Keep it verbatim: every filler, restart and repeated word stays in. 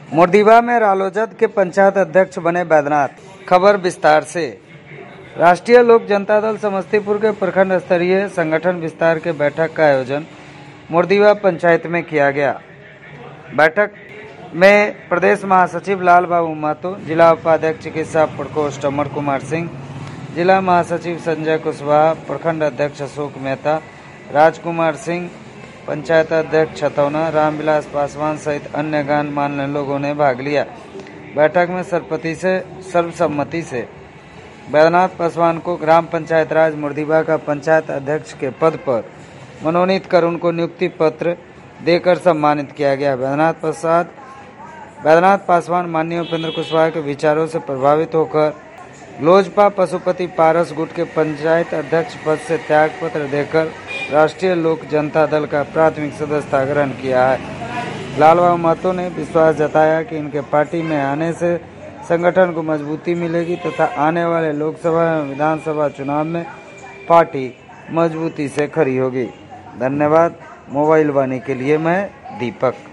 मोरदीवा में रालोजद के पंचायत अध्यक्ष बने बैद्यनाथ। खबर विस्तार से। राष्ट्रीय लोक जनता दल समस्तीपुर के प्रखंड स्तरीय संगठन विस्तार के बैठक का आयोजन मोरदीवा पंचायत में किया गया। बैठक में प्रदेश महासचिव लाल बाबू महतो, जिला उपाध्यक्ष चिकित्सा प्रकोष्ठ अमर कुमार सिंह, जिला महासचिव संजय कुशवाहा, प्रखंड अध्यक्ष अशोक मेहता, राजकुमार सिंह, पंचायत अध्यक्ष छतौना, रामविलास पासवान सहित अन्य गणमान्य लोगों ने भाग लिया। बैठक में सर्वसम्मति से सर्वसम्मति से बैद्यनाथ पासवान को ग्राम पंचायत राज मोरदीवा का पंचायत अध्यक्ष के पद पर मनोनीत कर उनको नियुक्ति पत्र देकर सम्मानित किया गया। बैद्यनाथ प्रसाद बैद्यनाथ पासवान माननीय उपेंद्र कुशवाहा के विचारों से प्रभावित होकर लोजपा पशुपति पारस गुट के पंचायत अध्यक्ष पद से त्याग पत्र देकर राष्ट्रीय लोक जनता दल का प्राथमिक सदस्यता ग्रहण किया है। लाल बाबू महतो ने विश्वास जताया कि इनके पार्टी में आने से संगठन को मजबूती मिलेगी तथा आने वाले लोकसभा एवं विधानसभा चुनाव में पार्टी मजबूती से खड़ी होगी। धन्यवाद। मोबाइल वाणी के लिए मैं दीपक।